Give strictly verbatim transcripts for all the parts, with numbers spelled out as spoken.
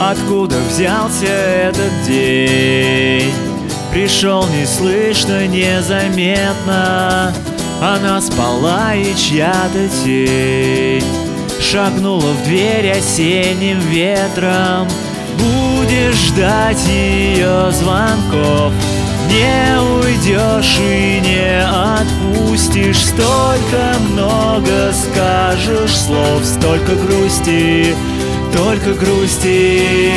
Откуда взялся этот день? Пришел неслышно, незаметно. Она спала, и чья-то тень шагнула в дверь осенним ветром. Будешь ждать ее звонков, не уйдешь и не отпустишь. Столько много скажешь слов, столько грусти, только грусти.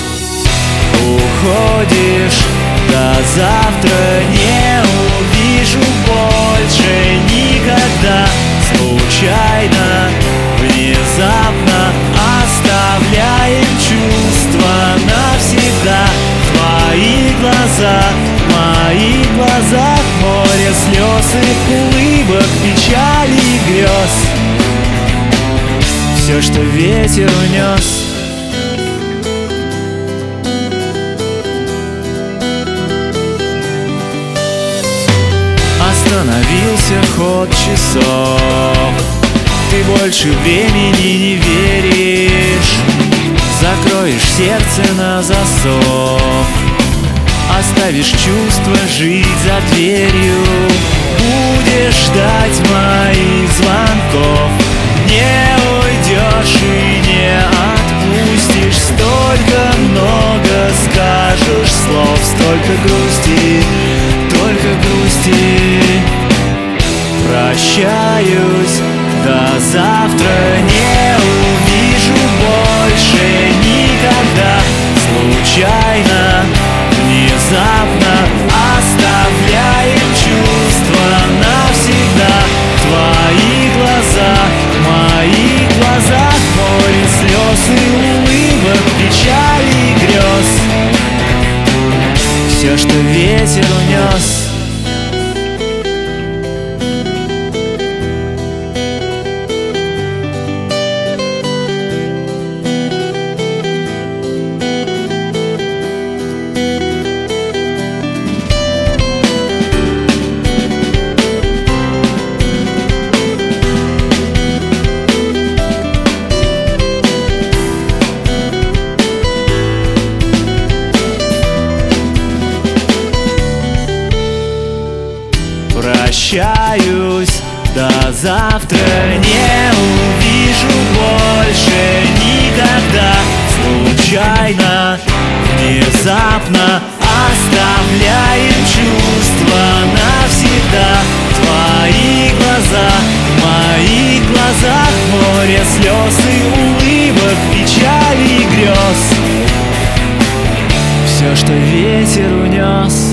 Уходишь, до завтра не увижу больше никогда. Случайно, внезапно оставляем чувства навсегда. Твои глаза, в моих глазах море слез и улыбок, печали и грез. Все, что ветер унес. Остановился ход часов, ты больше времени не веришь. Закроешь сердце на засов, оставишь чувства жить за дверью. Будешь ждать моих звонков, не уйдешь и не отпустишь. Столько много скажешь слов, столько грусти, только грусти. Прощаюсь, до завтра не увижу больше никогда. Случайно, внезапно оставляем чувства навсегда. Твои глаза, в моих глазах море слез и улыбок, печали и грез. Все, что ветер унес. Прощаюсь, до завтра не увижу больше никогда. Случайно, внезапно оставляем чувства навсегда. Твои глаза, в моих глазах море слез и улыбок, печали и грез. Все, что ветер унес.